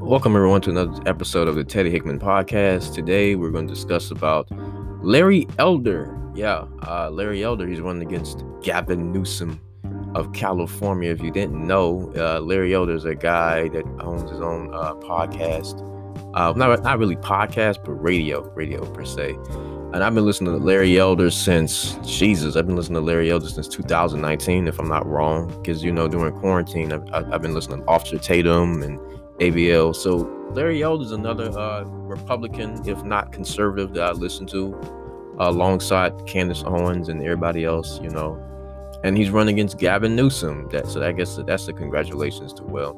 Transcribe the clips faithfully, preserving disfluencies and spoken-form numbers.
Welcome everyone to another episode of the Teddy Hickman Podcast. Today we're going to discuss about Larry Elder. Yeah, uh, Larry Elder. He's running against Gavin Newsom of California. If you didn't know, uh, Larry Elder is a guy that owns his own uh, podcast. Uh, not not really podcast, but radio, radio per se. And I've been listening to Larry Elder since Jesus. I've been listening to Larry Elder since two thousand nineteen, if I'm not wrong. Because you know, during quarantine, I've, I've been listening to Officer Tatum and A B L. So Larry Elder is another uh, Republican, if not conservative, that I listen to uh, alongside Candace Owens and everybody else, you know. And he's running against Gavin Newsom. That, so I guess that's a congratulations to Will.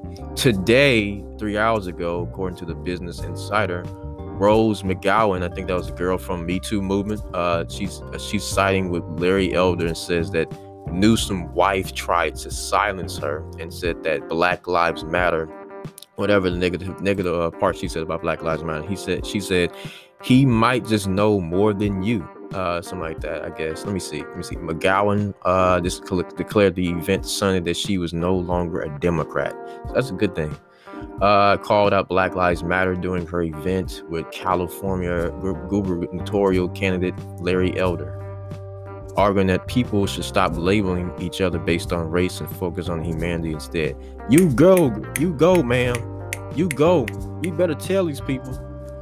Today, three hours ago, according to the Business Insider, Rose McGowan, I think that was a girl from Me Too movement, uh, she's uh, she's siding with Larry Elder and says that Newsom's wife tried to silence her and said that Black Lives Matter. Whatever the negative negative uh, part she said about Black Lives Matter, he said she said he might just know more than you, uh, something like that. I guess. Let me see. Let me see. McGowan uh, just declared the event Sunday that she was no longer a Democrat. So that's a good thing. Uh, called out Black Lives Matter during her event with California gubernatorial candidate Larry Elder, arguing that people should stop labeling each other based on race and focus on humanity instead. You go, you go, ma'am. You go. You better tell these people.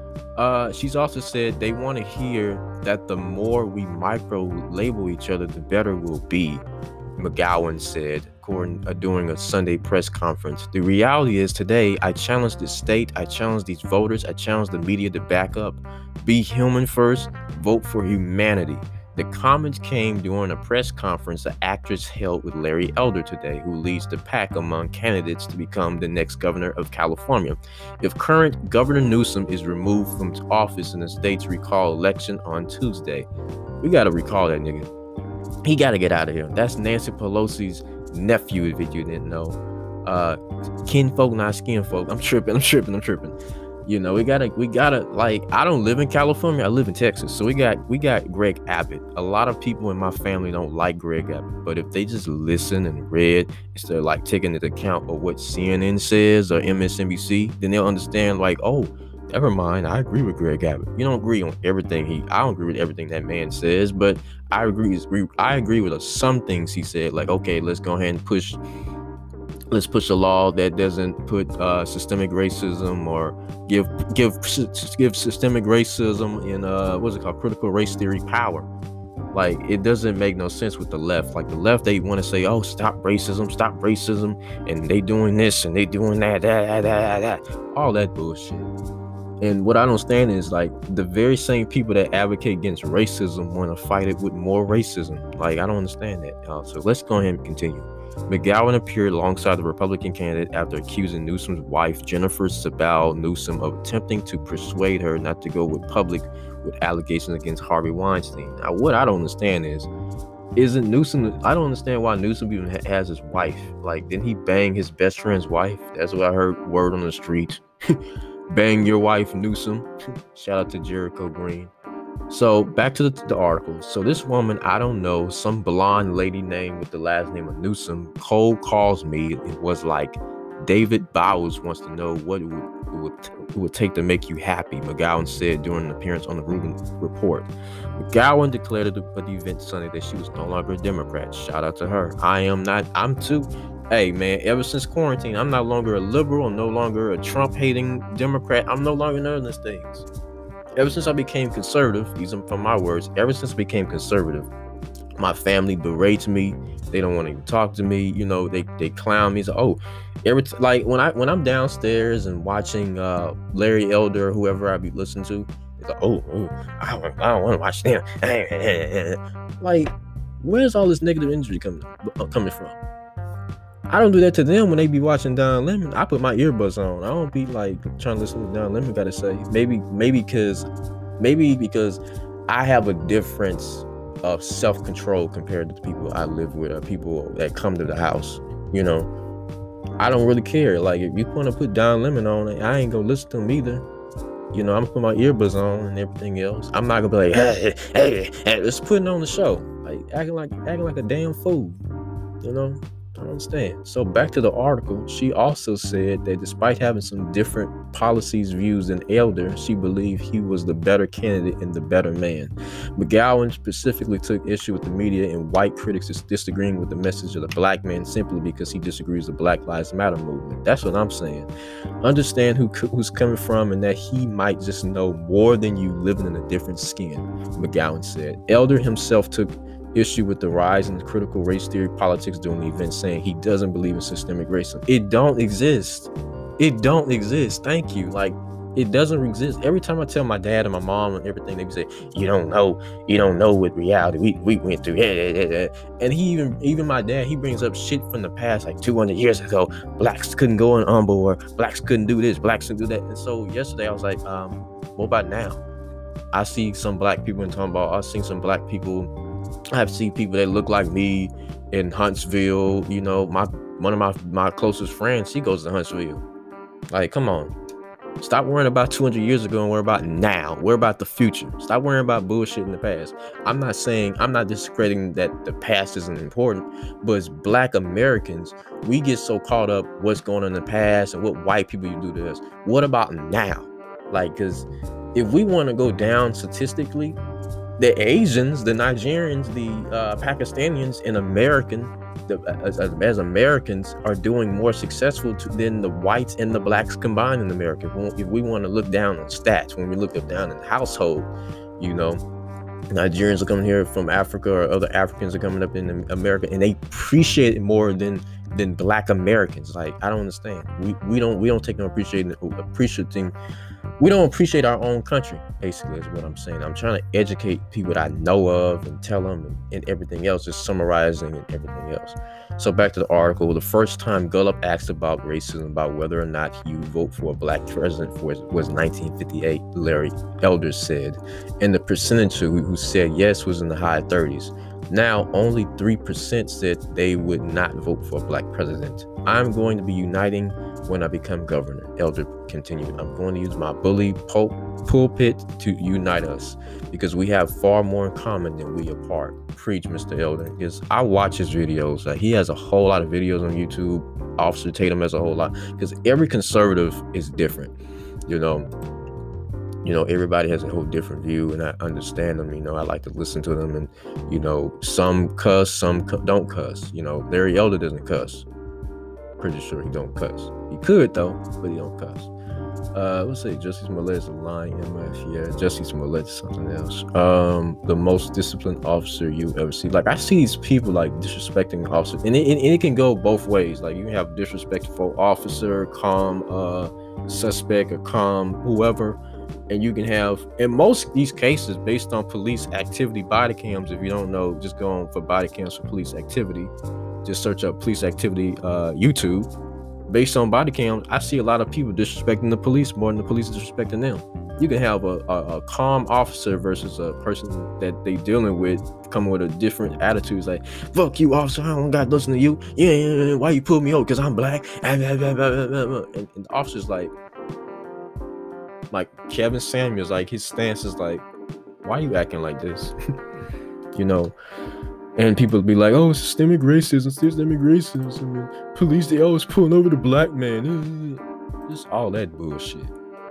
Uh, she's also said they want to hear that the more we micro-label each other, the better we'll be, McGowan said according, uh, during a Sunday press conference. The reality is today, I challenge the state, I challenge these voters, I challenge the media to back up. Be human first, vote for humanity. The comments came during a press conference the actress held with Larry Elder today, who leads the pack among candidates to become the next governor of California. If current Governor Newsom is removed from office in the state's recall election on Tuesday, we got to recall that nigga. He got to get out of here. That's Nancy Pelosi's nephew, if you didn't know. Uh, kinfolk, not skinfolk. I'm tripping. I'm tripping. I'm tripping. You know, we gotta, we gotta, like, I don't live in California. I live in Texas. So we got, we got Greg Abbott. A lot of people in my family don't like Greg Abbott. But if they just listen and read, instead of like taking into account of what C N N says or M S N B C, then they'll understand, like, oh, never mind. I agree with Greg Abbott. You don't agree on everything he, I don't agree with everything that man says, but I agree. I agree with some things he said. Like, okay, let's go ahead and push. Let's push a law that doesn't put uh, systemic racism or give give give systemic racism in uh what's it called critical race theory power. Like, it doesn't make no sense with the left. Like, the left, they want to say, oh, stop racism, stop racism, and they doing this and they doing that, that, that, that, that. All that bullshit. And what I don't understand is, like, the very same people that advocate against racism want to fight it with more racism. Like, I don't understand that. Uh, so let's go ahead and continue. McGowan appeared alongside the Republican candidate after accusing Newsom's wife, Jennifer Sabal Newsom, of attempting to persuade her not to go with public with allegations against Harvey Weinstein. Now, what I don't understand is, isn't Newsom, I don't understand why Newsom even ha- has his wife. Like, didn't he bang his best friend's wife? That's what I heard word on the street. Bang your wife, Newsom. Shout out to Jericho Green. So back to the, the article. So this woman, I don't know, some blonde lady named with the last name of Newsom, cold calls me. It was like, David Bowers wants to know what it would, it would, it would take to make you happy, McGowan said during an appearance on the Rubin Report. McGowan declared at the, at the event Sunday that she was no longer a Democrat. Shout out to her. I am not, I'm too. Hey, man, ever since quarantine, I'm no longer a liberal. I'm no longer a Trump-hating Democrat. I'm no longer none of those things. Ever since I became conservative, these are from my words, ever since I became conservative, my family berates me. They don't want to even talk to me. You know, they they clown me. So, oh, every t- like when I when I'm downstairs and watching uh, Larry Elder, whoever I be listening to, it's like, oh, oh I don't, I don't want to watch them. Like, where's all this negative energy coming uh, coming from? I don't do that to them when they be watching Don Lemon. I put my earbuds on. I don't be like trying to listen to what Don Lemon got to say. Maybe, maybe because, maybe because I have a difference of self-control compared to the people I live with or people that come to the house. You know, I don't really care. Like, if you want to put Don Lemon on, I ain't gonna listen to him either. You know, I'm gonna put my earbuds on and everything else. I'm not gonna be like, hey, hey, hey, let's put it on the show. Like acting like acting like a damn fool. You know. I understand. So back to the article, she also said that despite having some different policies, views than Elder, she believed he was the better candidate and the better man. McGowan specifically took issue with the media and white critics disagreeing with the message of the black man simply because he disagrees with the Black Lives Matter movement. That's what I'm saying. Understand who who's coming from and that he might just know more than you living in a different skin, McGowan said. Elder himself took issue with the rise in critical race theory politics during the event, saying he doesn't believe in systemic racism. It don't exist. It don't exist. Thank you. Like, it doesn't exist. Every time I tell my dad and my mom and everything, they say, you don't know, you don't know what reality we, we went through. And he even, even my dad, he brings up shit from the past, like two hundred years ago. Blacks couldn't go on onboard. Blacks couldn't do this. Blacks couldn't do that. And so yesterday I was like, um, what about now? I see some black people in talking about, I've seen some black people, I've seen people that look like me in Huntsville. You know, my one of my, my closest friends, he goes to Huntsville. Like, come on. Stop worrying about two hundred years ago and worry about now. Worry about the future. Stop worrying about bullshit in the past. I'm not saying, I'm not discrediting that the past isn't important, but as black Americans, we get so caught up what's going on in the past and what white people do to us. What about now? Like, because if we want to go down statistically, the Asians, the Nigerians, the uh, Pakistanians, and American, the, as, as Americans, are doing more successful to, than the whites and the blacks combined in America. If we want to look down on stats, when we look up down in household, you know, Nigerians are coming here from Africa, or other Africans are coming up in America, and they appreciate it more than than black Americans. Like, I don't understand. We we don't we don't take no appreciating appreciating. We don't appreciate our own country, basically, is what I'm saying. I'm trying to educate people that I know of and tell them and, and everything else, just summarizing and everything else. So back to the article. The first time Gallup asked about racism, about whether or not you vote for a black president for was nineteen fifty-eight, Larry Elder said. And the percentage who, who said yes was in the high thirties. Now, only three percent said they would not vote for a black president. I'm going to be uniting when I become governor, Elder continued. I'm going to use my bully pul- pulpit to unite us because we have far more in common than we apart. Preach, Mister Elder. Because I watch his videos. Like, he has a whole lot of videos on YouTube. Officer Tatum has a whole lot. Because every conservative is different. You know, you know, everybody has a whole different view, and I understand them. You know, I like to listen to them, and, you know, some cuss, some cu- don't cuss. You know, Larry Elder doesn't cuss. Pretty sure he don't cuss. He could, though, but he don't cuss. Uh, let's say Justice Smollett is a lying M F. Yeah, Justice Smollett is something else. Um, the most disciplined officer you ever see. Like, I see these people, like, disrespecting officers, and it, and it can go both ways. Like, you can have disrespectful officer, calm uh, suspect, or calm whoever. And you can have, in most of these cases, based on police activity, body cams. If you don't know, just go on for body cams for police activity. Just search up police activity, uh, YouTube. Based on body cams, I see a lot of people disrespecting the police more than the police disrespecting them. You can have a, a, a calm officer versus a person that they dealing with coming with a different attitude. It's like, fuck you, officer, I don't got to listen to you. Yeah, yeah, yeah, why you pull me over? Because I'm black. And, and the officer's like, like Kevin Samuels, like, his stance is like, why are you acting like this? You know, and people be like, oh, systemic racism, systemic racism, and police, they always pulling over the black man. Just all that bullshit.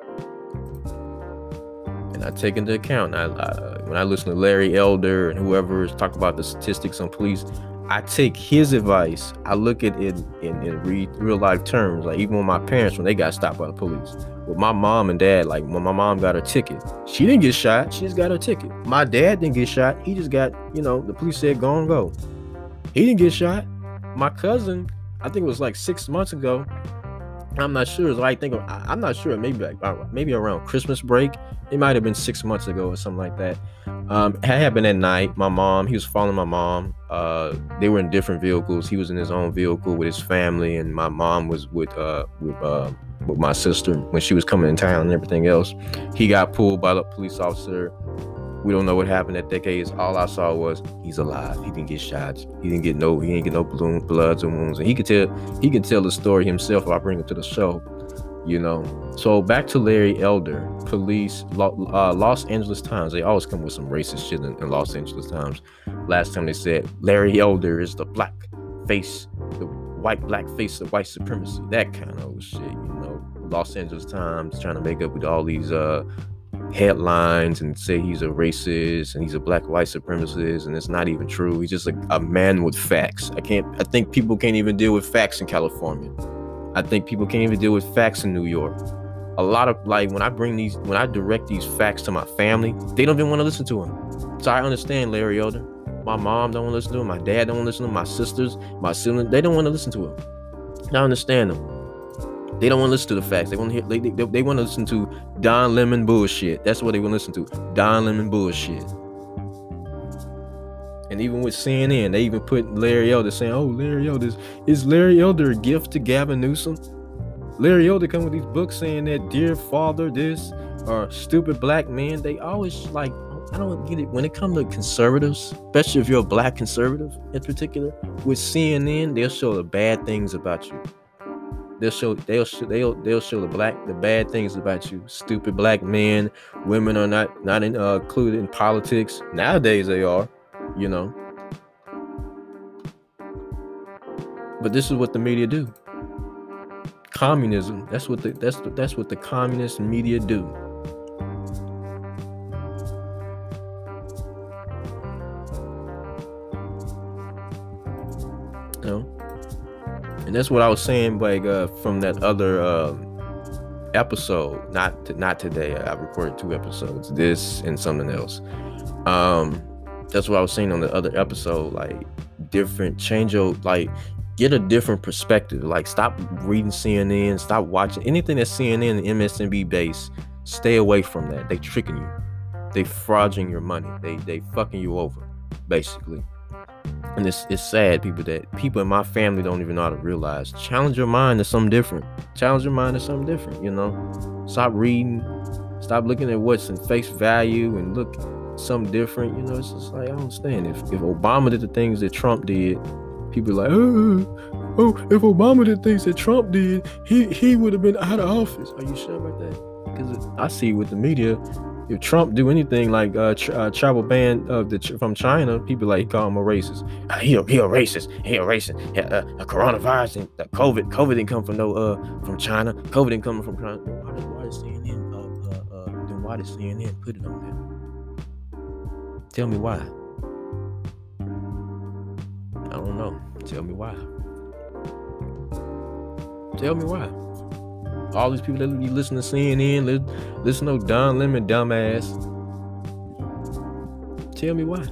And I take into account, I, I, when I listen to Larry Elder and whoever is talking about the statistics on police, I take his advice. I look at it in, in read real life terms. Like, even with my parents, when they got stopped by the police. With my mom and dad, like, when my mom got her ticket, she didn't get shot. She just got her ticket. My dad didn't get shot. He just got, you know, the police said, go and go. He didn't get shot. My cousin, I think it was like six months ago. I'm not sure. So I think of, I, I'm not sure. Maybe like maybe around Christmas break. It might have been six months ago or something like that. Um, it happened at night. My mom, he was following my mom. Uh, they were in different vehicles. He was in his own vehicle with his family, and my mom was with uh with uh with my sister when she was coming in town and everything else. He got pulled by the police officer. We don't know what happened that decade. All I saw was he's alive. He didn't get shot. He didn't get no. He didn't get no balloon, bloods and wounds. And he could tell. He can tell the story himself if I bring him to the show. You know. So back to Larry Elder. Police, uh, Los Angeles Times. They always come with some racist shit in, in Los Angeles Times. Last time they said Larry Elder is the black face, the white black face of white supremacy, that kind of old shit, you know. Los Angeles Times trying to make up with all these uh headlines and say he's a racist and he's a black white supremacist, and it's not even true. He's just a, a man with facts. I can't I think people can't even deal with facts in California. I think people can't even deal with facts in New York. A lot of, like, when I bring these when I direct these facts to my family, they don't even want to listen to them. So I understand Larry Elder. My mom don't want to listen to him, my dad don't want to listen to him, my sisters, my siblings, they don't want to listen to him. I understand them. They don't want to listen to the facts. They want to hear. They, they, they want to listen to Don Lemon bullshit. That's what they want to listen to. Don Lemon bullshit. And even with C N N, they even put Larry Elder saying, "Oh, Larry Elder is, is Larry Elder a gift to Gavin Newsom?" Larry Elder come with these books saying that dear father this or stupid black men. They always, like, I don't get it. When it comes to conservatives, especially if you're a black conservative in particular, with C N N, they'll show the bad things about you. They'll show they'll show they'll they'll show the black the bad things about you. Stupid black men, women are not not in, uh, included in politics. Nowadays they are, you know. But this is what the media do. Communism. That's what the that's that's what the communist media do. You know? And that's what I was saying, like, uh, from that other uh, episode. Not to, not today. I recorded two episodes, this and something else. Um, that's what I was saying on the other episode. Like, different, change your, like, get a different perspective. Like, stop reading C N N. Stop watching anything that's C N N and M S N B based. Stay away from that. They tricking you. They frauding your money. They they fucking you over, basically. And it's it's sad, people, that people in my family don't even know how to realize. Challenge your mind to something different. Challenge your mind to something different, you know? Stop reading. Stop looking at what's in face value and look something different. You know, it's just like, I don't understand. If, if Obama did the things that Trump did, people are like, oh, oh, if Obama did things that Trump did, he, he would have been out of office. Are you sure about that? Because I see with the media, if Trump do anything like uh, tra- uh travel ban of the ch- from China, people like he call him a racist. Uh, he a, he a racist. He a racist. Yeah, uh, a coronavirus and uh, COVID. COVID didn't come from no uh from China. COVID didn't come from China. Why did why did C N N uh, uh, uh then why did C N N put it on there? Tell me why. I don't know. Tell me why. Tell me why. All these people that be listening to C N N, li- listen to Don Lemon dumbass. Tell me why.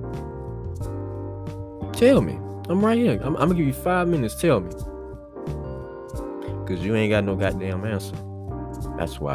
Tell me. I'm right here. I'm, I'm gonna give you five minutes. Tell me. Cause you ain't got no goddamn answer. That's why.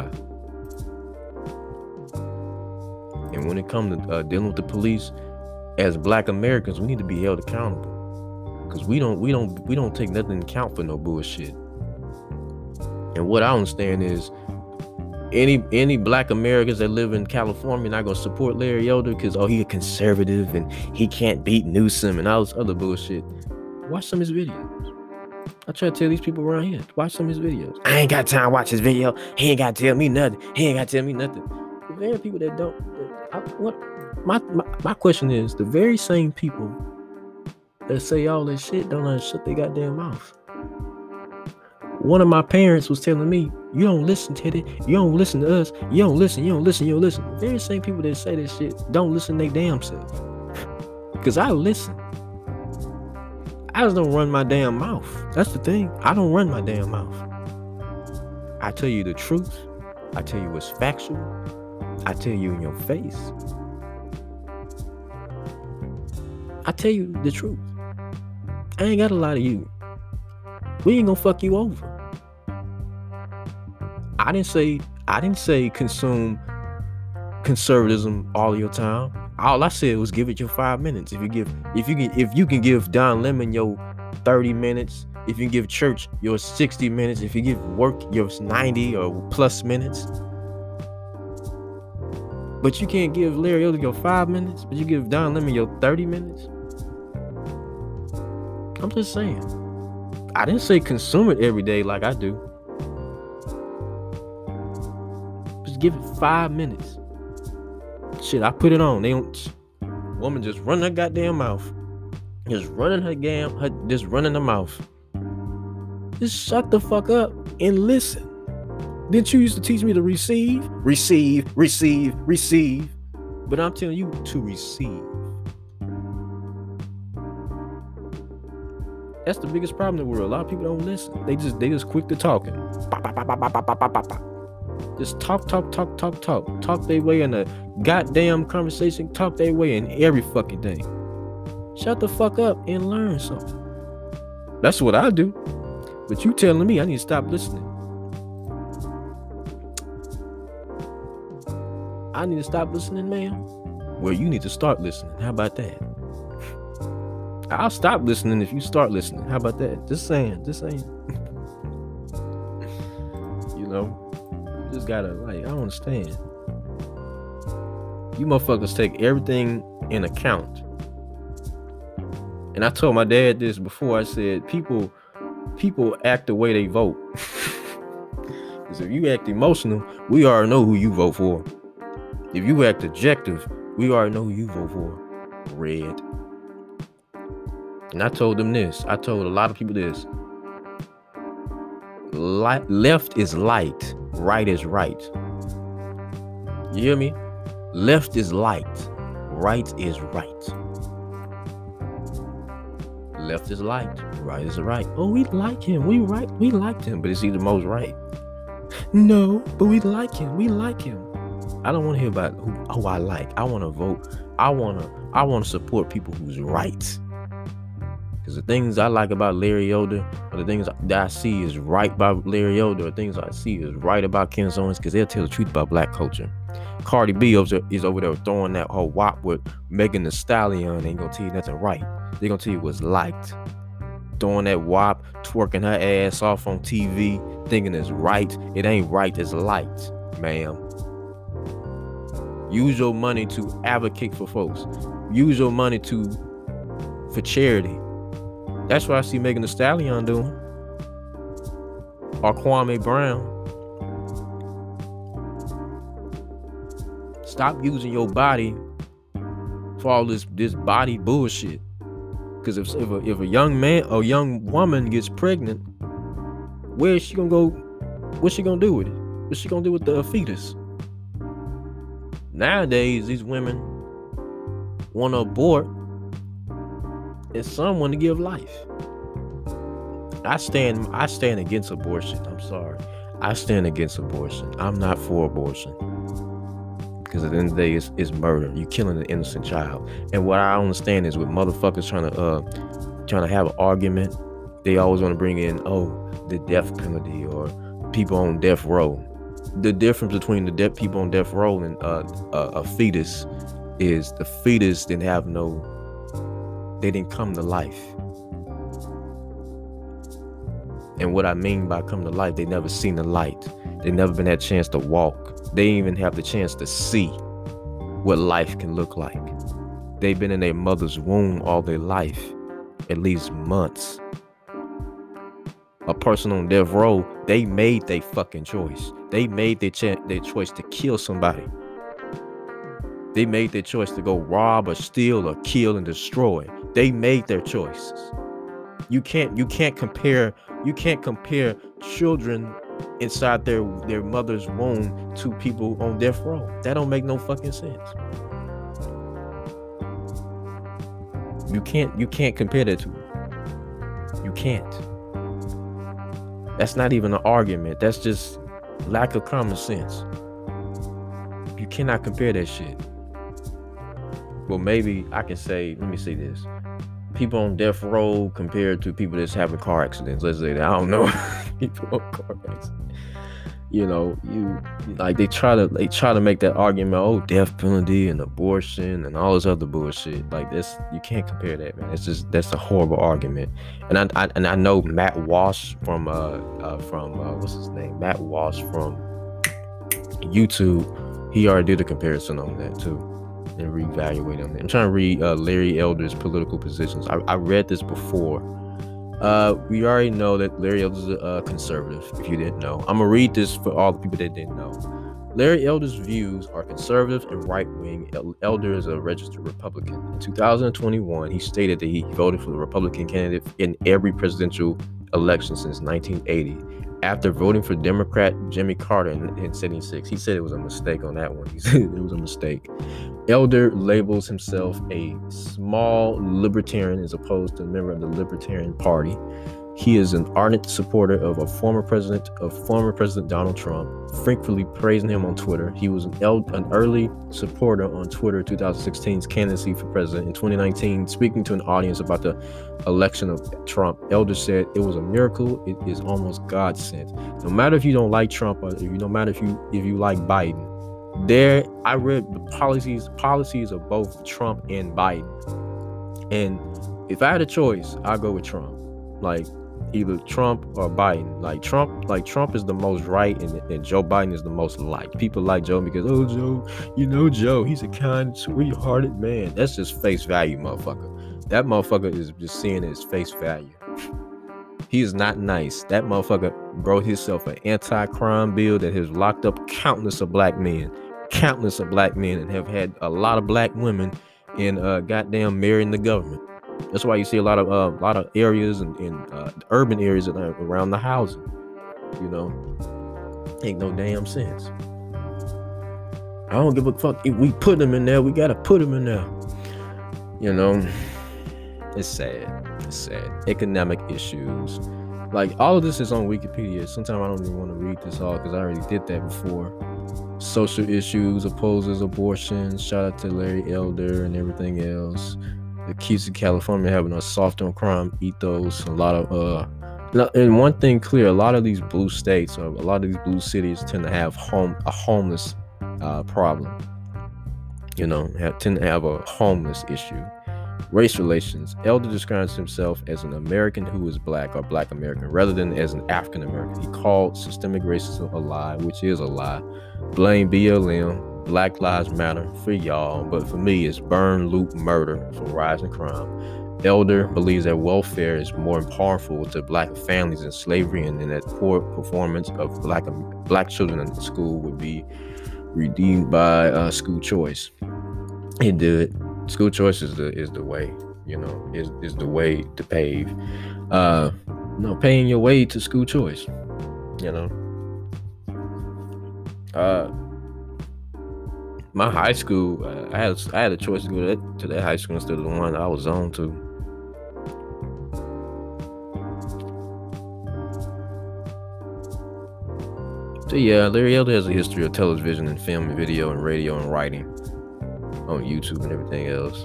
And when it comes to uh, dealing with the police, as Black Americans, we need to be held accountable. Cause we don't, we don't, we don't take nothing into account for no bullshit. And what I understand is any any Black Americans that live in California not gonna support Larry Elder because, oh, he a conservative and he can't beat Newsom and all this other bullshit. Watch some of his videos. I try to tell these people around here, watch some of his videos. I ain't got time to watch his video. He ain't got to tell me nothing. He ain't got to tell me nothing. The very people that don't. I, what my, my my question is, the very same people that say all this shit don't let shut their goddamn mouth. One of my parents was telling me, you don't listen, Teddy. You don't listen to us. You don't listen. You don't listen. You don't listen. The very same people that say this shit don't listen to their damn self. Because I listen. I just don't run my damn mouth. That's the thing. I don't run my damn mouth. I tell you the truth. I tell you what's factual. I tell you in your face. I tell you the truth. I ain't got a lot of you. We ain't gonna fuck you over. I didn't say I didn't say consume conservatism all your time. All I said was give it your five minutes. If you give if you can if you can give Don Lemon your thirty minutes, if you give church your sixty minutes, if you give work your ninety or plus minutes. But you can't give Larry Elder your five minutes, but you give Don Lemon your thirty minutes. I'm just saying. I didn't say consume it every day like I do. Just give it five minutes. Shit, I put it on. They don't. Woman just run her goddamn mouth. Just running her damn, her, just running her mouth. Just shut the fuck up and listen. Didn't you used to teach me to receive? Receive, receive, receive. But I'm telling you to receive. That's the biggest problem in the world. A lot of people don't listen. They just they just quick to talking. Just talk, talk, talk, talk, talk. Talk their way in a goddamn conversation. Talk their way in every fucking thing. Shut the fuck up and learn something. That's what I do. But you telling me I need to stop listening. I need to stop listening, man. Well, you need to start listening. How about that? I'll stop listening if you start listening. How about that? Just saying. Just saying. You know, you just gotta, like, I don't understand. You motherfuckers take everything in account. And I told my dad this before. I said, people, people act the way they vote. Because if you act emotional, we already know who you vote for. If you act objective, we already know who you vote for. Red. And I told them this. I told a lot of people this. Light, left is light. Right is right. You hear me? Left is light. Right is right. Left is light. Right is right. Oh, we like him. We right. We liked him. But is he the most right? No, but we like him. We like him. I don't want to hear about who, who I like. I want to vote. I want to I want to support people who's right. Because the things I like about Larry Elder, or the things that I see is right about Larry Elder, or things I see is right about Candace Owens, because they'll tell the truth about black culture. Cardi B is over there throwing that whole wop with Megan Thee Stallion. They ain't gonna tell you nothing right. They gonna tell you what's liked. Throwing that wop, twerking her ass off on T V, thinking it's right. It ain't right, it's liked, ma'am. Use your money to advocate for folks. Use your money to for charity. That's what I see Megan Thee Stallion doing. Or Kwame Brown. Stop using your body for all this, this body bullshit. Because if, if, a, if a young man or young woman gets pregnant, where is she gonna go? What's she gonna do with it? What's she gonna do with the fetus? Nowadays, these women want to abort and some want to give life. I stand I stand against abortion. I'm sorry. I stand against abortion. I'm not for abortion. Because at the end of the day, it's, it's murder. You're killing an innocent child. And what I don't understand is with motherfuckers trying to uh trying to have an argument, they always want to bring in, oh, the death penalty or people on death row. The difference between the dead people on death row and uh, a, a fetus is the fetus didn't have no, they didn't come to life. And what I mean by come to life, they never seen the light. They never been that chance to walk. They didn't even have the chance to see what life can look like. They've been in their mother's womb all their life, at least months. A person on death row, they made their fucking choice. They made their, ch- their choice to kill somebody. They made their choice to go rob or steal or kill and destroy. They made their choices. You can't you can't compare you can't compare children inside their their mother's womb to people on death row. That don't make no fucking sense. You can't you can't compare that to them. You can't. That's not even an argument. That's just lack of common sense. You cannot compare that shit. Well, maybe I can say, let me say this. People on death row compared to people that's having car accidents. Let's say that. I don't know. People on car accidents. You know, you like they try to they try to make that argument, oh, death penalty and abortion and all this other bullshit. Like this, you can't compare that, man. It's just that's a horrible argument. And I, I and I know Matt Walsh from uh, uh from uh, what's his name? Matt Walsh from YouTube. He already did a comparison on that too, and reevaluate them. I'm trying to read uh, Larry Elder's political positions. I, I read this before. Uh, we already know that Larry Elder is a conservative, if you didn't know. I'm going to read this for all the people that didn't know. Larry Elder's views are conservative and right-wing. Elder is a registered Republican. In two thousand twenty-one, he stated that he voted for the Republican candidate in every presidential election since nineteen eighty. After voting for Democrat Jimmy Carter in, in seventy-six, he said it was a mistake on that one. He said it was a mistake. Elder labels himself a small libertarian as opposed to a member of the Libertarian Party. He is an ardent supporter of a former president of former President Donald Trump, frequently praising him on Twitter. He was an, el- an early supporter on Twitter twenty sixteen's candidacy for president. In twenty nineteen, speaking to an audience about the election of Trump, Elder said it was a miracle. It is almost God sent. No matter if you don't like Trump or if you, no matter if you if you like Biden, there I read the policies policies of both Trump and Biden, and if I had a choice, I'd go with Trump. Like, either Trump or Biden. Like Trump, like Trump is the most right, and, and Joe Biden is the most liked. People like Joe because, oh, Joe, you know Joe, he's a kind, sweet-hearted man. That's just face value, motherfucker. That motherfucker is just seeing his face value. He is not nice. That motherfucker wrote himself an anti-crime bill that has locked up countless of black men, countless of black men, and have had a lot of black women in uh, goddamn marrying the government. That's why you see a lot of uh, a lot of areas and in, in uh, urban areas around the housing. You know, ain't no damn sense. I don't give a fuck if we put them in there. We gotta put them in there. You know, it's sad. It's sad. Economic issues. Like, all of this is on Wikipedia. Sometimes I don't even want to read this all because I already did that before. Social issues, opposes abortion. Shout out to Larry Elder and everything else. The keys of California having a soft on crime ethos. A lot of uh, and one thing clear: a lot of these blue states or a lot of these blue cities tend to have home a homeless uh, problem. You know, have, tend to have a homeless issue. Race relations. Elder describes himself as an American who is black or black American rather than as an African American. He called systemic racism a lie, which is a lie. Blame B L M. Black Lives Matter for y'all, but for me, it's burn, loot, murder for rising crime. Elder believes that welfare is more powerful to black families than slavery, and, and that poor performance of black black children in school would be redeemed by uh, school choice. He did. School choice is the is the way, you know, is is the way to pave. Uh, you know, paying your way to school choice. You know. Uh. My high school, uh, I had I had a choice to go to that, to that high school instead of the one I was on to. So yeah, Larry Elder has a history of television and film and video and radio and writing on YouTube and everything else.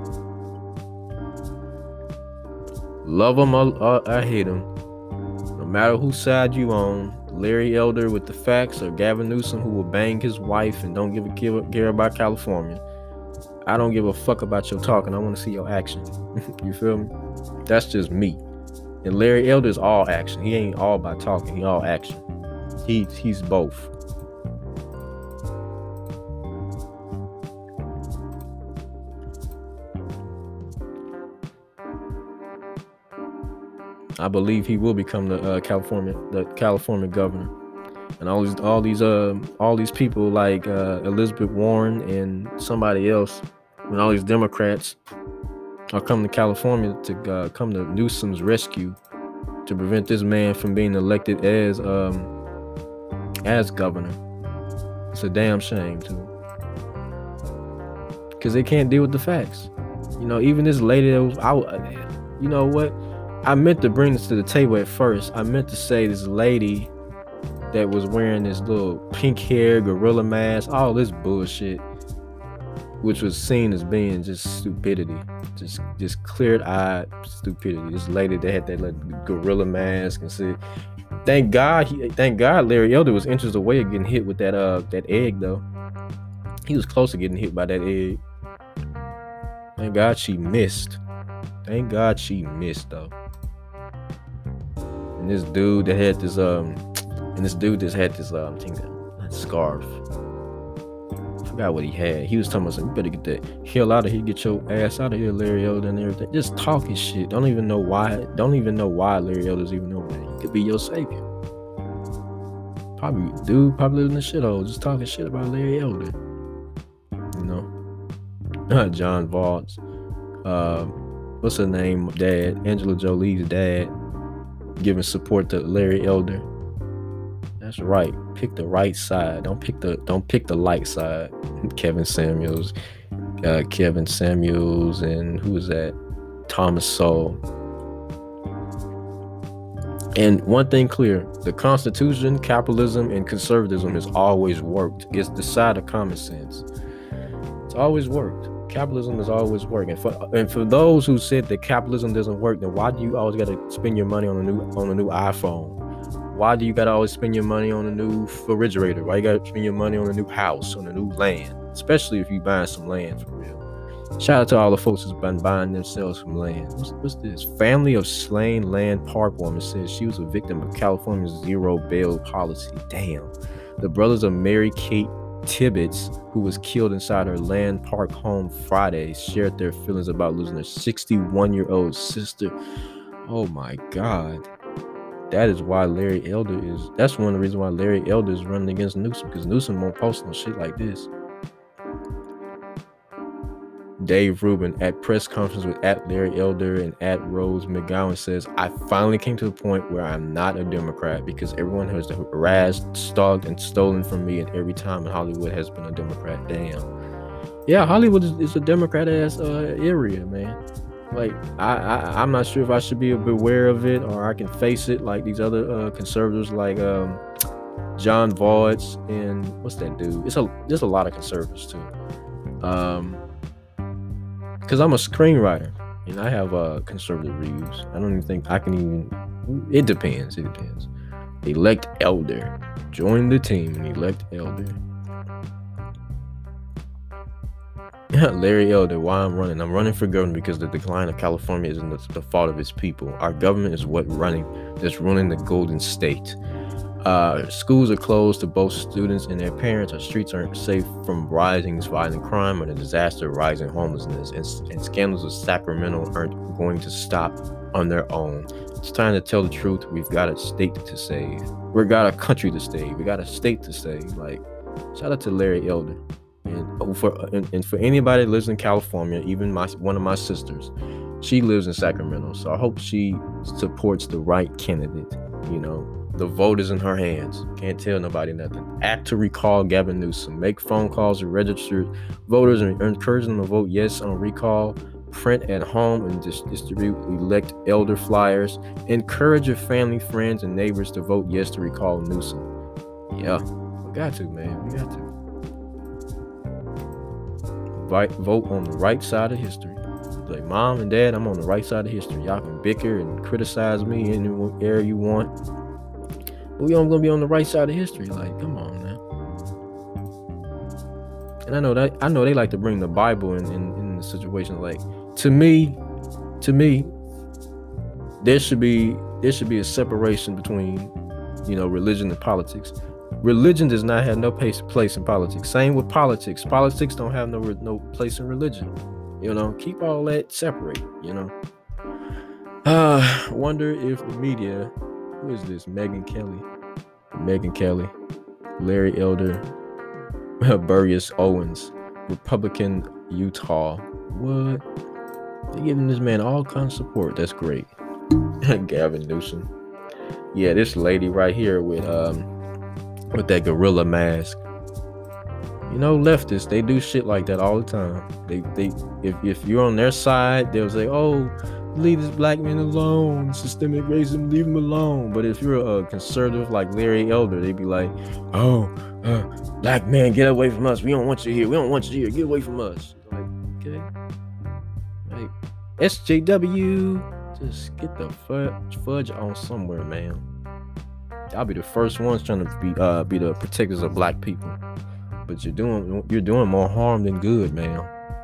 Love him or I hate him. No matter whose side you on, Larry Elder with the facts or Gavin Newsom who will bang his wife and don't give a care about California. I don't give a fuck about your talking. I want to see your action. You feel me? That's just me. And Larry Elder is all action. He ain't all by talking. He all action. He he's both. I believe he will become the uh, California the California governor, and all these all these uh all these people like uh, Elizabeth Warren and somebody else, and all these Democrats are coming to California to uh, come to Newsom's rescue to prevent this man from being elected as um as governor. It's a damn shame too, because they can't deal with the facts. You know, even this lady that was out. You know what? I meant to bring this to the table at first. I meant to say this lady that was wearing this little pink hair, gorilla mask, all this bullshit, which was seen as being just stupidity, just just clear-eyed stupidity. This lady that had that like, gorilla mask and said, "Thank God, he, thank God, Larry Elder was inches away of getting hit with that uh that egg though. He was close to getting hit by that egg. Thank God she missed. Thank God she missed though." And this dude that had this um, and this dude that had this um, thing, that scarf. I forgot what he had. He was telling us, "You better get that hell out of here. Get your ass out of here, Larry Elder and everything." Just talking shit. Don't even know why. Don't even know why Larry Elder's even over there. He could be your savior. Probably dude, probably living in the shithole, just talking shit about Larry Elder. You know, John Vaught's, uh, what's her name? Dad, Angela Jolie's dad. giving support to Larry Elder. That's right. Pick the right side. Don't pick the don't pick the light side. Kevin Samuels, uh, Kevin Samuels, and who is that? Thomas Sowell. And one thing clear: the Constitution, capitalism, and conservatism has always worked. It's the side of common sense. It's always worked. Capitalism has always worked. And for and for those who said that capitalism doesn't work, then why do you always got to spend your money on a new on a new iPhone? Why do you got to always spend your money on a new refrigerator? Why you got to spend your money on a new house, on a new land? Especially if you buying some land for real. Shout out to all the folks who's been buying themselves some land. What's, what's this? Family of slain land park woman says she was a victim of California's zero bail policy. Damn. The brothers of Mary Kate Tibbetts, who was killed inside her land park home Friday, shared their feelings about losing their sixty-one-year-old sister. Oh my God. That is why Larry Elder is, that's one of the reasons why Larry Elder is running against Newsom, because Newsom won't post no shit like this. Dave Rubin at press conference with at Larry Elder and at Rose McGowan says, I finally came to the point where I'm not a Democrat because everyone has harassed, stalked, and stolen from me, and every time in Hollywood has been a Democrat. Damn. Yeah, Hollywood is, is a Democrat ass uh, area, man. Like, I, I, I'm not sure if I should be aware of it or I can face it like these other uh, conservatives like um, John Voights and what's that dude? It's a there's a lot of conservatives too. Um, because I'm a screenwriter and I have uh, conservative reviews. I don't even think I can even. It depends. It depends. Elect Elder. Join the team and elect Elder. Larry Elder, why I'm running? I'm running for governor because the decline of California isn't the, the fault of its people. Our government is what running that's running the Golden State. Uh, schools are closed to both students and their parents. Our streets aren't safe from rising violent crime and a disaster rising homelessness. And, and scandals of Sacramento aren't going to stop on their own. It's time to tell the truth. We've got a state to save. We've got a country to save. We got a state to save. Like, shout out to Larry Elder. And for and, and for anybody that lives in California, even my one of my sisters, she lives in Sacramento. So I hope she supports the right candidate. You know, the vote is in her hands. Can't tell nobody nothing. Act to recall Gavin Newsom. Make phone calls to registered voters and encourage them to vote yes on recall. Print at home and dis- distribute elect Elder flyers. Encourage your family, friends, and neighbors to vote yes to recall Newsom. Yeah, we got to, man. We got to. Vote on the right side of history. Like, mom and dad, I'm on the right side of history. Y'all can bicker and criticize me any area you want, but we all gonna be on the right side of history. Like, come on now. And I know that I know they like to bring the Bible in in, in the situation. Like, to me, to me, there should be there should be a separation between, you know, religion and politics. Religion does not have no place, place in politics. Same with politics. Politics don't have no no place in religion. You know, keep all that separate, you know. Uh, wonder if the media, who is this? Megyn Kelly. Megyn Kelly. Larry Elder. Burrius Owens. Republican Utah. What? They're giving this man all kinds of support. That's great. Gavin Newsom. Yeah, this lady right here with um with that gorilla mask. You know, leftists, they do shit like that all the time. They they if, if you're on their side, they'll say, oh, leave this black man alone. Systemic racism, leave him alone. But if you're a conservative like Larry Elder, they'd be like, oh, uh, black man, get away from us. We don't want you here. We don't want you here. Get away from us. Like, okay. Like, S J W, just get the fudge, fudge on somewhere, man. I'll be the first ones trying to be uh be the protectors of black people, but you're doing you're doing more harm than good, man.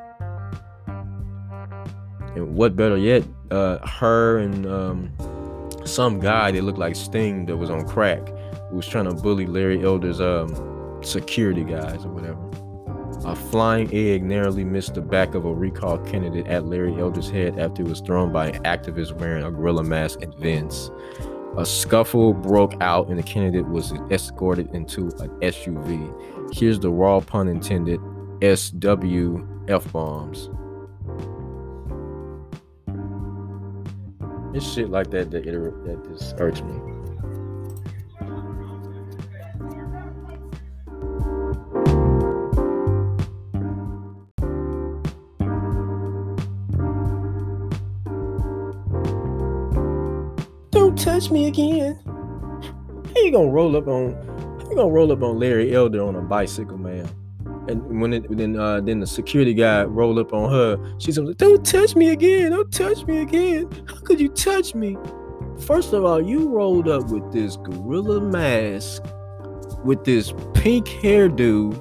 And what better yet, uh, her and um some guy that looked like Sting that was on crack, who was trying to bully Larry Elder's um security guys or whatever. A flying egg narrowly missed the back of a recall candidate at Larry Elder's head after it was thrown by an activist wearing a gorilla mask at Vince. A scuffle broke out and the candidate was escorted into an S U V. Here's the raw pun intended, S W F-bombs. It's shit like that that, it, that just irks me. Don't touch me again. How you gonna roll up on? How you gonna roll up on Larry Elder on a bicycle, man? And when it then uh, then the security guy rolled up on her, she's like, "Don't touch me again! Don't touch me again! How could you touch me?" First of all, you rolled up with this gorilla mask, with this pink hairdo,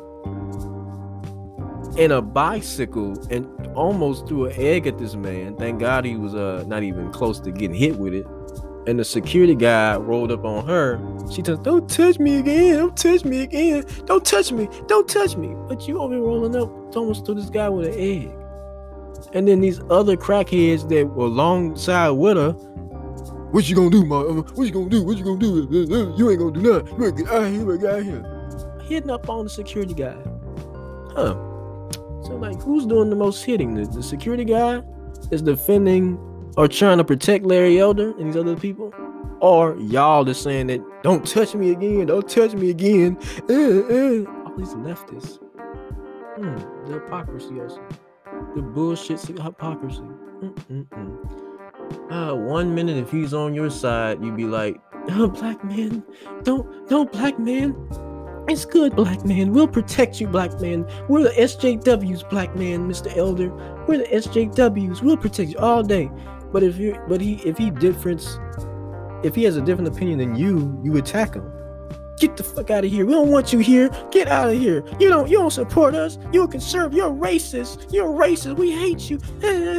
and a bicycle, and almost threw an egg at this man. Thank God he was uh not even close to getting hit with it. And the security guy rolled up on her. She said, "Don't touch me again. Don't touch me again. Don't touch me. Don't touch me." But you over here rolling up, almost threw this guy with an egg. And then these other crackheads that were alongside with her, "What you gonna do, mom? What you gonna do? What you gonna do? You ain't gonna do nothing. You ain't get out of here, get out of here." Hitting up on the security guy. Huh. So, like, who's doing the most hitting? The, the security guy is defending or trying to protect Larry Elder and these other people? Or y'all just saying that, "Don't touch me again, don't touch me again." Uh, uh. All these leftists. Hmm, the hypocrisy also. The bullshit hypocrisy. Mm-mm-mm. Uh, one minute if he's on your side, you be like, "Oh, black man, don't, don't black man. It's good, black man. We'll protect you, black man. We're the S J Ws, black man, Mister Elder. We're the S J Ws. We'll protect you all day." But if you, but he, if he difference, if he has a different opinion than you, you attack him. "Get the fuck out of here. We don't want you here. Get out of here. You don't, you don't support us. You're a conservative. You're a racist. You're a racist. We hate you."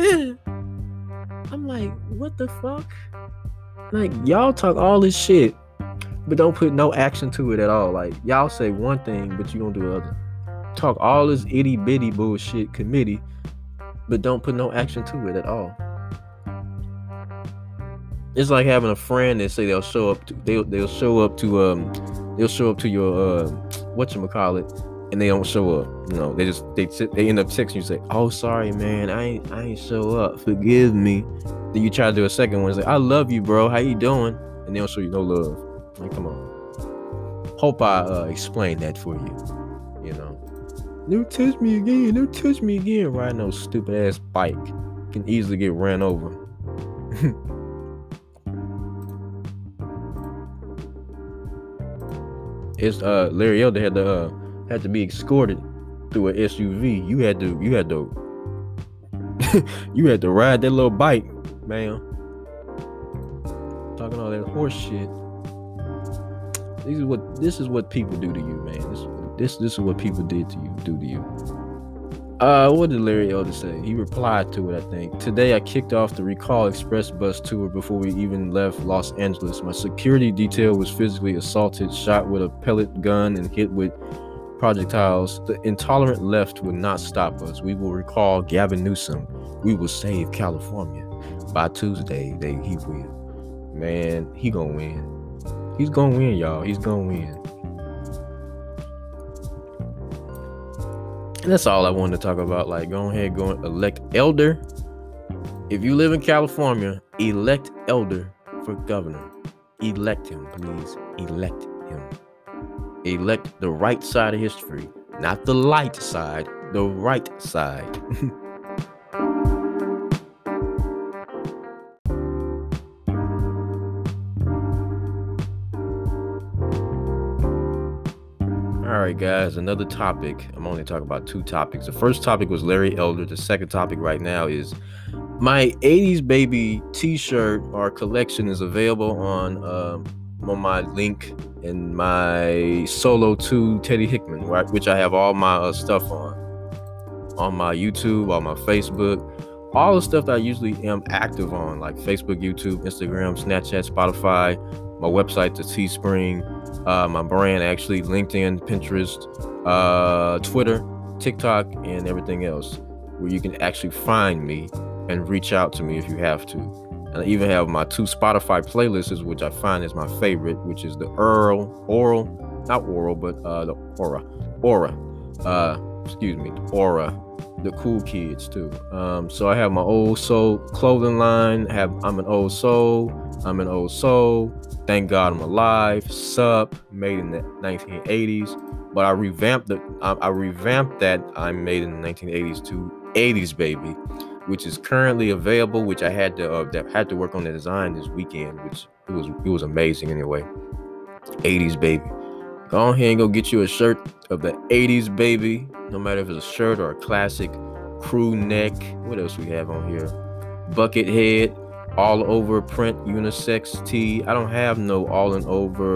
I'm like, what the fuck? Like, y'all talk all this shit, but don't put no action to it at all. Like, y'all say one thing, but you don't do the other. Talk all this itty bitty bullshit committee, but don't put no action to it at all. It's like having a friend that say they'll show up to they'll they'll show up to um they'll show up to your uh whatchamacallit, and they don't show up. You know, they just they they end up texting you, say, "Oh, sorry man, I ain't I ain't show up. Forgive me." Then you try to do a second one, say, "I love you, bro. How you doing?" And they don't show you no love. Like, come on. Hope I uh, explained that for you. You know. Don't touch me again. Don't touch me again. Riding no stupid ass bike. Can easily get ran over. It's uh Larry Elder had to uh, had to be escorted through an S U V. You had to you had to you had to ride that little bike, man. Talking all that horse shit. This is what this is what people do to you, man. This this this is what people did to you, do to you. Uh, what did Larry Elder say? He replied to it, I think. "Today I kicked off the Recall Express bus tour before we even left Los Angeles. My security detail was physically assaulted, shot with a pellet gun, and hit with projectiles. The intolerant left will not stop us. We will recall Gavin Newsom. We will save California. By Tuesday, they he will." Man, he gonna win. He's gonna win, y'all. He's gonna win. And that's all I wanted to talk about. Like, go ahead, go elect Elder. If you live in California, elect Elder for governor. Elect him, please. Elect him. Elect the right side of history, not the light side, the right side. All right, guys, another topic. I'm only talking about two topics. The first topic was Larry Elder. The second topic right now is my eighties Baby t-shirt or collection is available on um, on my link in my Solo two Teddy Hickman, right, which I have all my uh, stuff on. On my YouTube, on my Facebook, all the stuff that I usually am active on, like Facebook, YouTube, Instagram, Snapchat, Spotify, my website, the Teespring, uh, my brand, actually, LinkedIn, Pinterest, uh, Twitter, TikTok, and everything else, where you can actually find me and reach out to me if you have to. And I even have my two Spotify playlists, which I find is my favorite, which is the Earl, Oral, not Oral, but uh, the Aura, Aura, uh, excuse me, Aura the cool kids too. Um, so I have my Old Soul clothing line. Have I'm an Old Soul. I'm an Old Soul. Thank God I'm alive. Sup, made in the nineteen eighties. But I revamped the I, I revamped that I'm made in the nineteen eighties to eighties baby, which is currently available. Which I had to uh, that had to work on the design this weekend, which it was it was amazing anyway. eighties baby. Go ahead and go get you a shirt of the eighties baby, no matter if it's a shirt or a classic crew neck. What else we have on here? Bucket head, all over print unisex tee. I don't have no all in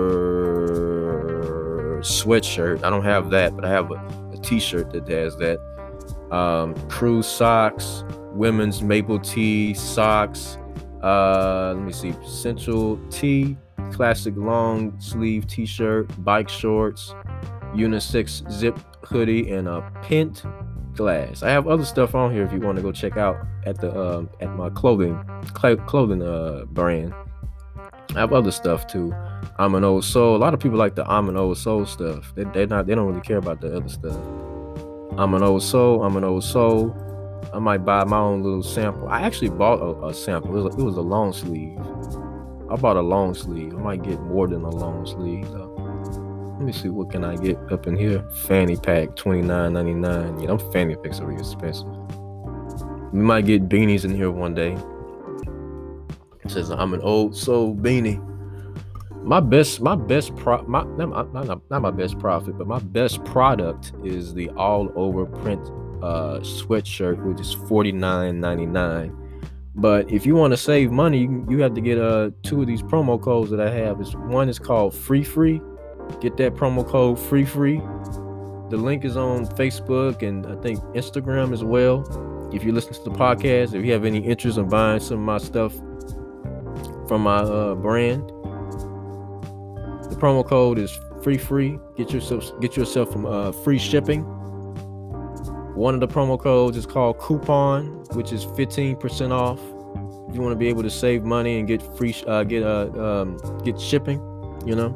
over sweatshirt. I don't have that, but I have a, a t-shirt that has that. Um, crew socks, women's maple tee socks. Uh, let me see, Central tee. Classic long sleeve t-shirt, bike shorts, unisex zip hoodie, and a pint glass. I have other stuff on here if you want to go check out at the uh, at my clothing cl- clothing uh, brand. I have other stuff too. I'm an Old Soul. A lot of people like the I'm an Old Soul stuff. They they not they don't really care about the other stuff. I'm an Old Soul. I'm an Old Soul. I might buy my own little sample. I actually bought a, a sample. It was, a, it was a long sleeve. I bought a long sleeve. I might get more than a long sleeve though. Let me see, what can I get up in here? Fanny pack, twenty-nine ninety-nine. Yeah, them fanny packs are really expensive. We might get beanies in here one day. It says I'm an Old Soul beanie. My best, my best pro, my not, not, not my best profit, but my best product is the all over print uh, sweatshirt, which is forty-nine ninety-nine. But if you want to save money, you, you have to get uh two of these promo codes that I have. It's, one is called Free Free. Get that promo code Free Free. The link is on Facebook and I think Instagram as well. If you listen to the podcast, if you have any interest in buying some of my stuff from my uh, brand, the promo code is Free Free. Get yourself get yourself some uh, free shipping. One of the promo codes is called Coupon, which is fifteen percent off. If you want to be able to save money and get free, uh, get uh, um, get shipping, you know.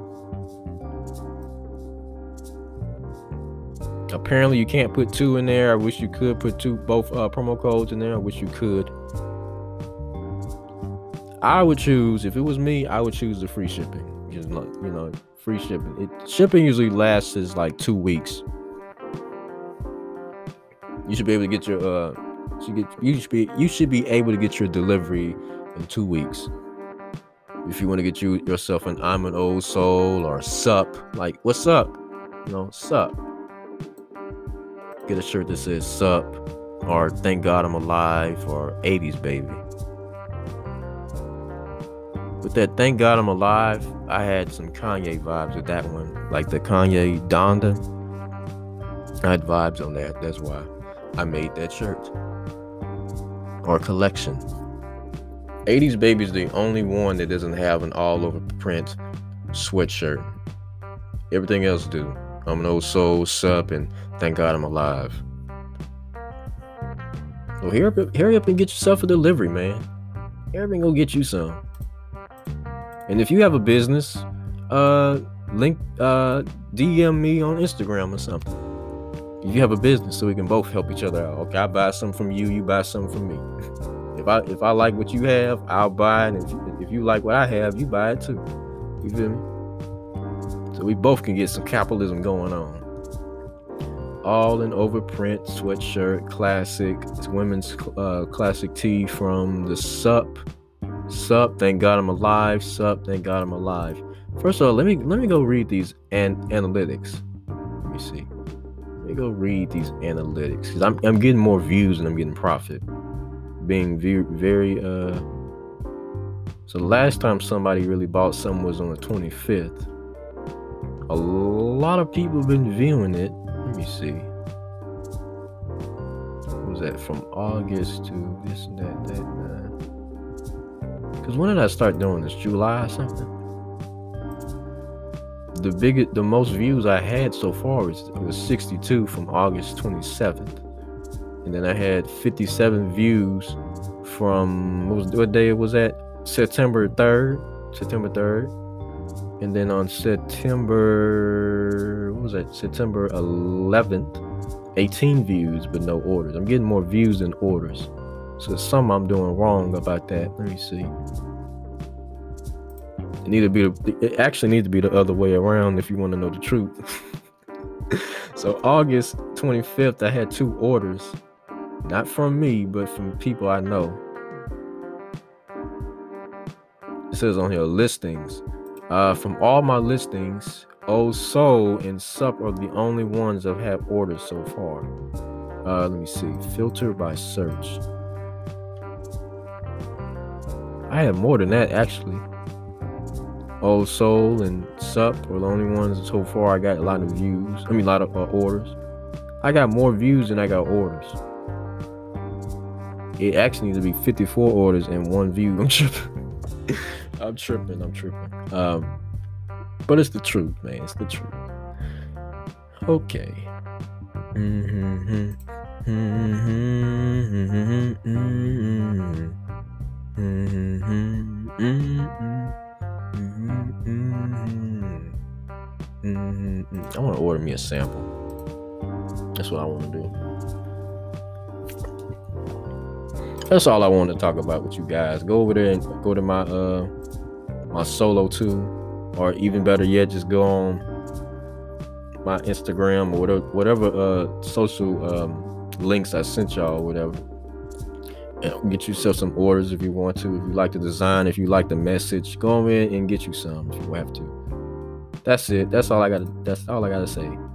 Apparently, you can't put two in there. I wish you could put two, both uh, promo codes in there. I wish you could. I would choose, if it was me, I would choose the free shipping. Just like, you know, free shipping. It, shipping usually lasts is like two weeks. You should be able to get your uh, you, get, you should be you should be able to get your delivery in two weeks. If you want to get you yourself an I'm an Old Soul or Sup, like what's up, you know, Sup. Get a shirt that says Sup or Thank God I'm Alive or eighties baby. With that Thank God I'm Alive, I had some Kanye vibes with that one, like the Kanye Donda. I had vibes on that. That's why I made that shirt or collection. eighties baby is the only one that doesn't have an all over print sweatshirt. Everything else do. I'm an Old Soul, Sup, and Thank God I'm Alive. Well, hurry up, hurry up and get yourself a delivery, man. Hurry up and go get you some. And if you have a business, uh, link, uh, D M me on Instagram or something. If you have a business, so we can both help each other out. Okay, I buy something from you, you buy something from me. If I if I like what you have, I'll buy it. And if you, if you like what I have, you buy it too. You feel me? So we both can get some capitalism going on. All in overprint sweatshirt, classic. It's women's uh, classic tee from the Sup. Sup, Thank God I'm Alive. Sup, Thank God I'm Alive. First of all, let me let me go read these an- analytics. Let me see. Let me go read these analytics because I'm I'm getting more views and I'm getting profit. Being very very uh. So the last time somebody really bought something was on the twenty-fifth. A lot of people have been viewing it. Let me see. What was that from August to this and that, that, that. Because when did I start doing this? July or something? The biggest, the most views I had so far was, was sixty-two from August twenty-seventh. And then I had fifty-seven views from, what, was, what day it was at? September third. September third. And then on September, what was that? September eleventh, eighteen views, but no orders. I'm getting more views than orders. So there's something I'm doing wrong about that. Let me see. It need to be the, it actually needs to be the other way around if you want to know the truth. So August twenty-fifth, I had two orders, not from me, but from people I know. It says on here listings. Uh, from all my listings, Old Soul and Sup are the only ones that have orders so far. Uh, let me see. Filter by search. I have more than that actually. Old Soul and Sup are the only ones so far I got a lot of views. I mean, a lot of uh, orders. I got more views than I got orders. It actually needs to be fifty-four orders and one view. I'm tripping. I'm tripping. I'm tripping. Um, but it's the truth, man. It's the truth. Okay. Mm-hmm. Mm-hmm. Mm-hmm. Mm-hmm. Mm-hmm. Mm-hmm. Mm-hmm. I want to order me a sample. That's what I want to do. That's all I wanted to talk about with you guys. Go over there and go to my uh my solo too, or even better yet, just go on my Instagram or whatever whatever uh social um links I sent y'all or whatever. And get yourself some orders if you want to. If you like the design, if you like the message, go in and get you some if you have to. That's it. That's all I got. That's all I got to say.